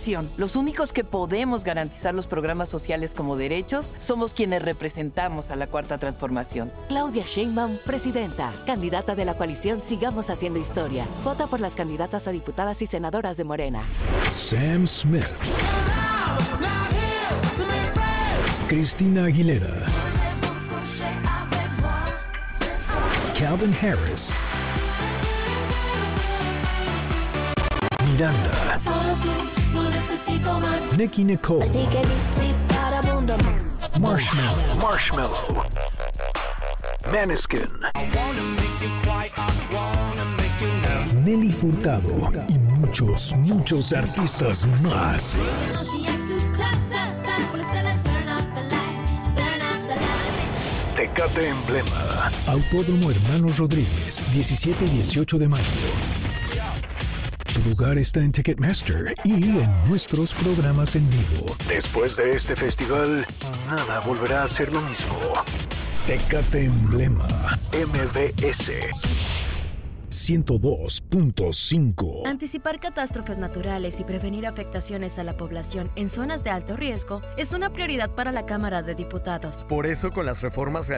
elección. Los únicos que podemos garantizar los programas sociales como derechos somos quienes representamos a la Cuarta Transformación. Claudia Sheinbaum, presidenta, candidata de la coalición Sigamos Haciendo Historia. Vota por las candidatas a diputadas y senadoras de Morena. Sam Smith, Cristina Aguilera, Calvin Harris, Miranda, Nicki Nicole, Marshmello, Maneskin, Nelly Furtado y muchos, muchos artistas más. Tecate Emblema, Autódromo Hermanos Rodríguez, 17 y 18 de mayo. Tu lugar está en Ticketmaster y en nuestros programas en vivo. Después de este festival, nada volverá a ser lo mismo. Tecate Emblema, MBS 102.5. Anticipar catástrofes naturales y prevenir afectaciones a la población en zonas de alto riesgo es una prioridad para la Cámara de Diputados. Por eso, con las reformas